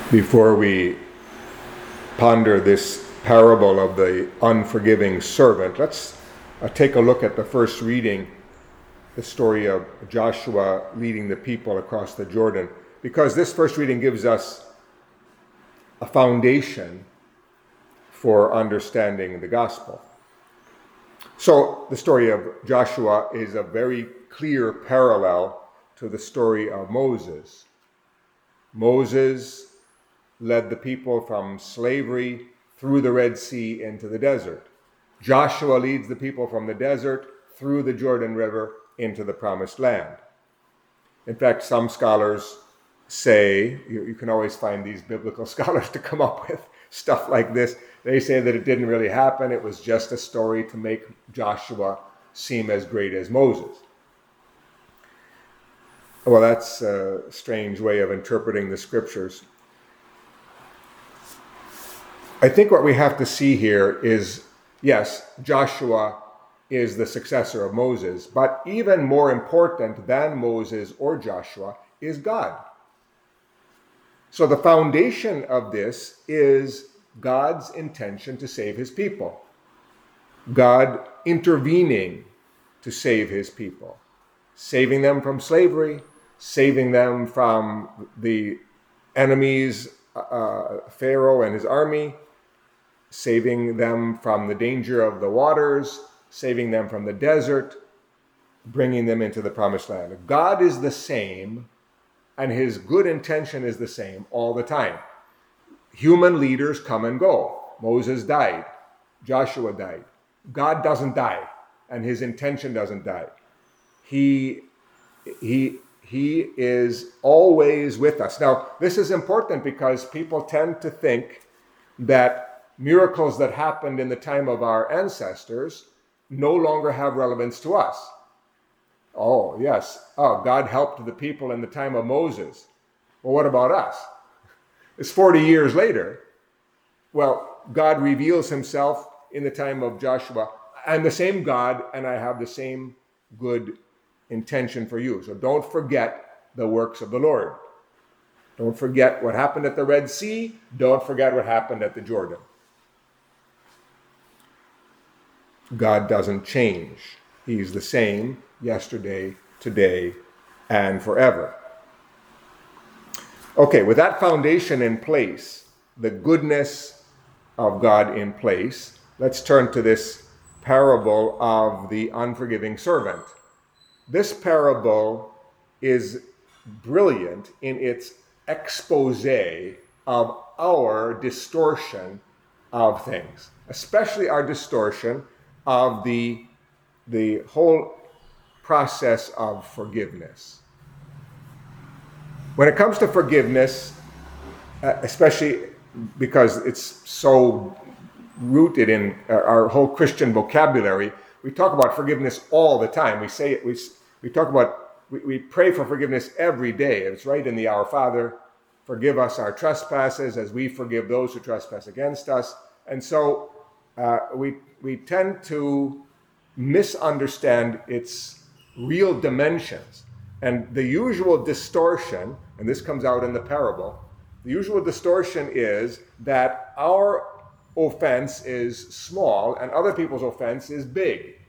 Before we ponder this parable of the unforgiving servant, let's take a look at the first reading, the story of Joshua leading the people across the Jordan, because this first reading gives us a foundation for understanding the gospel. So the story of Joshua is a very clear parallel to the story of Moses. Moses led the people from slavery through the Red Sea into the desert. Joshua leads the people from the desert through the Jordan River into the Promised Land. In fact, some scholars say, you can always find these biblical scholars to come up with stuff like this. They say that it didn't really happen. It was just a story to make Joshua seem as great as Moses. Well, that's a strange way of interpreting the scriptures. I think what we have to see here is, yes, Joshua is the successor of Moses, but even more important than Moses or Joshua is God. So the foundation of this is God's intention to save his people. God intervening to save his people, saving them from slavery, saving them from the enemies, Pharaoh and his army, saving them from the danger of the waters, saving them from the desert, bringing them into the Promised Land. God is the same, and his good intention is the same all the time. Human leaders come and go. Moses died. Joshua died. God doesn't die, and his intention doesn't die. He is always with us. Now, this is important because people tend to think that miracles that happened in the time of our ancestors no longer have relevance to us. Oh, yes. Oh, God helped the people in the time of Moses. Well, what about us? It's 40 years later. Well, God reveals himself in the time of Joshua. I'm the same God, and I have the same good intention for you. So don't forget the works of the Lord. Don't forget what happened at the Red Sea. Don't forget what happened at the Jordan. God doesn't change. He's the same yesterday, today, and forever. Okay, with that foundation in place, the goodness of God in place, let's turn to this parable of the unforgiving servant. This parable is brilliant in its expose of our distortion of things, especially our distortion of the whole process of forgiveness. When it comes to forgiveness, especially because it's so rooted in our whole Christian vocabulary, we talk about forgiveness all the time. We say it. We pray for forgiveness every day. It's right in the Our Father. Forgive us our trespasses as we forgive those who trespass against us. And so we tend to misunderstand its real dimensions. And the usual distortion, and this comes out in the parable, the usual distortion is that our offense is small and other people's offense is big.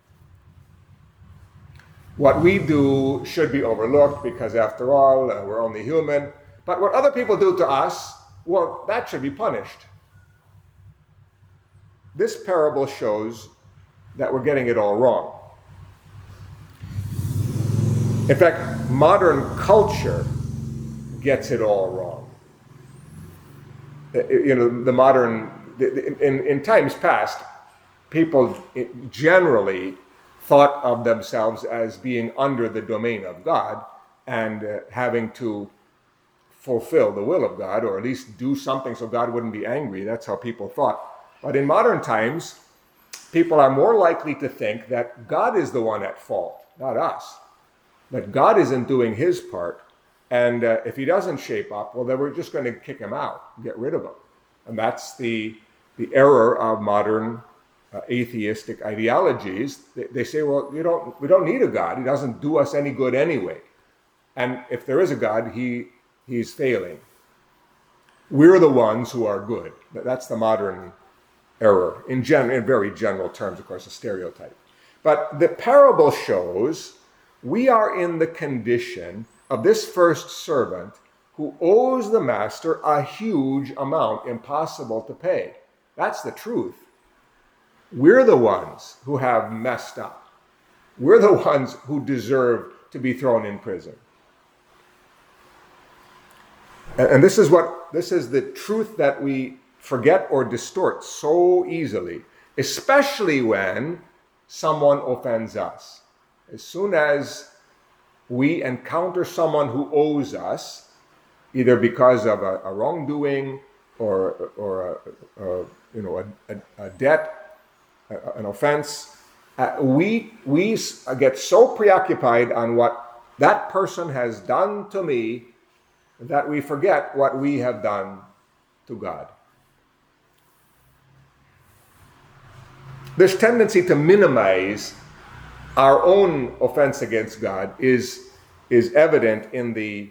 What we do should be overlooked because, after all, we're only human. But what other people do to us, well, that should be punished. This parable shows that we're getting it all wrong. In fact, modern culture gets it all wrong. In times past, people generally thought of themselves as being under the domain of God and having to fulfill the will of God, or at least do something so God wouldn't be angry. That's how people thought. But in modern times, people are more likely to think that God is the one at fault, not us. That God isn't doing his part, and if he doesn't shape up, well, then we're just going to kick him out, get rid of him. And that's the error of modern atheistic ideologies. They say, well, we don't need a God. He doesn't do us any good anyway. And if there is a God, he's failing. We're the ones who are good. That's the modern error, in very general terms, of course, a stereotype. But the parable shows we are in the condition of this first servant who owes the master a huge amount, impossible to pay. That's the truth. We're the ones who have messed up. We're the ones who deserve to be thrown in prison. And this is the truth that we forget or distort so easily, especially when someone offends us. As soon as we encounter someone who owes us, either because of a wrongdoing or a debt, an offense, we get so preoccupied on what that person has done to me that we forget what we have done to God. This tendency to minimize our own offense against God is evident in the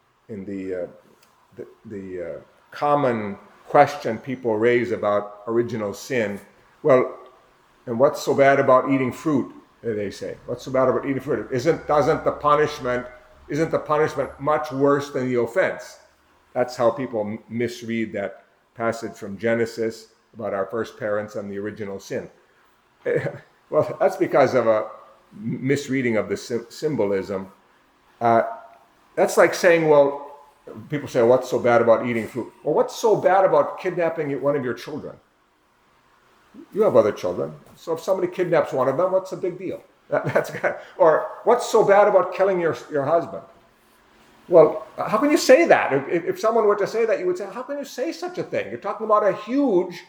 common question people raise about original sin. Well, and what's so bad about eating fruit? They say. What's so bad about eating fruit? Isn't the punishment much worse than the offense? That's how people misread that passage from Genesis about our first parents and the original sin. Well, that's because of a misreading of the symbolism. That's like saying, well, people say, what's so bad about eating fruit? Well, what's so bad about kidnapping one of your children? You have other children. So if somebody kidnaps one of them, what's the big deal? Or what's so bad about killing your husband? Well, how can you say that? If someone were to say that, you would say, how can you say such a thing? You're talking about a huge,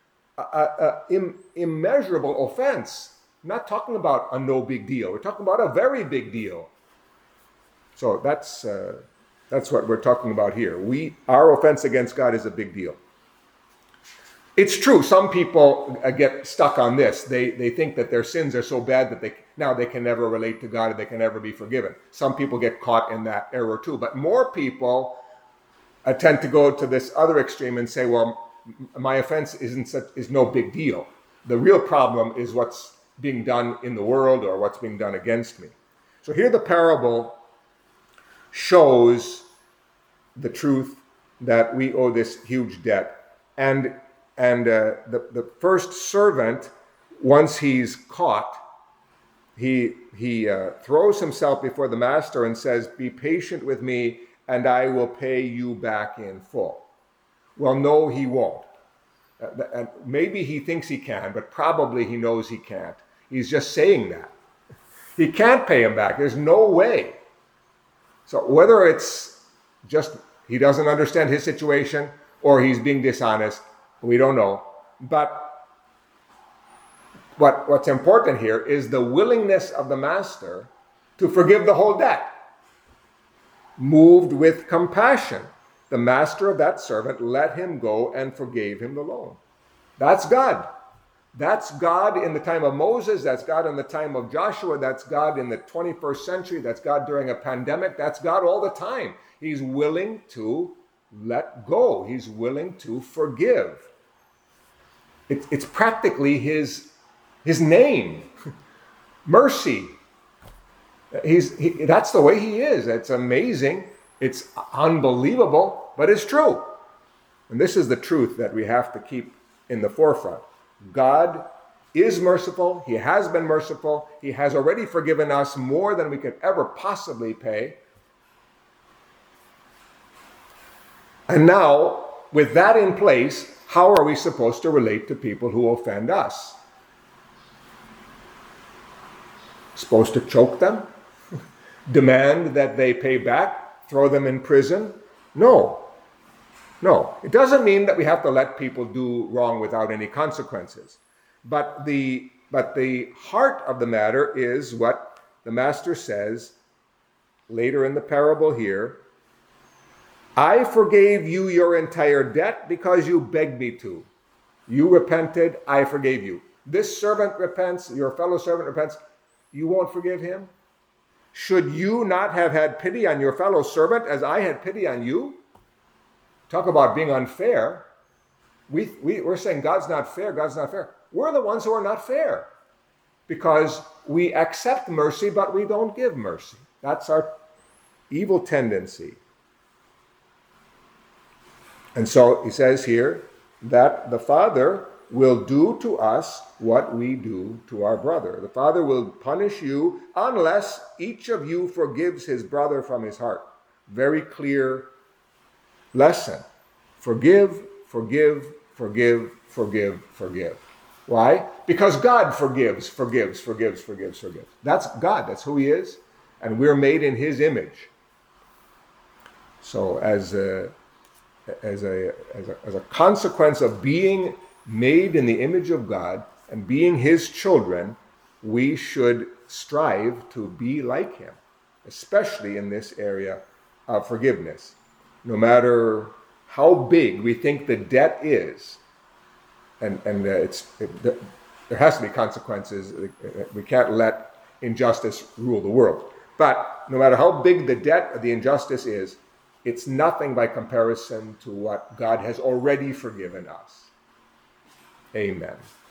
immeasurable offense. I'm not talking about a no big deal. We're talking about a very big deal. So that's what we're talking about here. Our offense against God is a big deal. It's true, some people get stuck on this. They think that their sins are so bad that they can never relate to God and they can never be forgiven. Some people get caught in that error too. But more people tend to go to this other extreme and say, well, my offense is no big deal. The real problem is what's being done in the world or what's being done against me. So here the parable shows the truth that we owe this huge debt. And the first servant, once he's caught, he throws himself before the master and says, be patient with me and I will pay you back in full. Well, no, he won't. And maybe he thinks he can, but probably he knows he can't. He's just saying that. He can't pay him back. There's no way. So whether it's just he doesn't understand his situation or he's being dishonest, we don't know. But what's important here is the willingness of the master to forgive the whole debt. Moved with compassion, the master of that servant let him go and forgave him the loan. That's God. That's God in the time of Moses. That's God in the time of Joshua. That's God in the 21st century. That's God during a pandemic. That's God all the time. He's willing to let go. He's willing to forgive. It's practically his name, mercy. That's the way he is. It's amazing. It's unbelievable, but it's true. And this is the truth that we have to keep in the forefront. God is merciful. He has been merciful. He has already forgiven us more than we could ever possibly pay. And now, with that in place, how are we supposed to relate to people who offend us? Supposed to choke them? Demand that they pay back? Throw them in prison? No. It doesn't mean that we have to let people do wrong without any consequences. But the heart of the matter is what the master says later in the parable here. I forgave you your entire debt because you begged me to. You repented, I forgave you. This servant repents, your fellow servant repents, you won't forgive him? Should you not have had pity on your fellow servant as I had pity on you? talk about being unfair. We're saying God's not fair, God's not fair. We're the ones who are not fair because we accept mercy, but we don't give mercy. That's our evil tendency. And so he says here that the Father will do to us what we do to our brother. The Father will punish you unless each of you forgives his brother from his heart. Very clear lesson. Forgive, forgive, forgive, forgive, forgive. Why? Because God forgives. That's God. That's who he is. And we're made in his image. So as a consequence of being made in the image of God and being his children, we should strive to be like him, especially in this area of forgiveness. No matter how big we think the debt is, and there has to be consequences. We can't let injustice rule the world. But no matter how big the debt or the injustice is, it's nothing by comparison to what God has already forgiven us. Amen.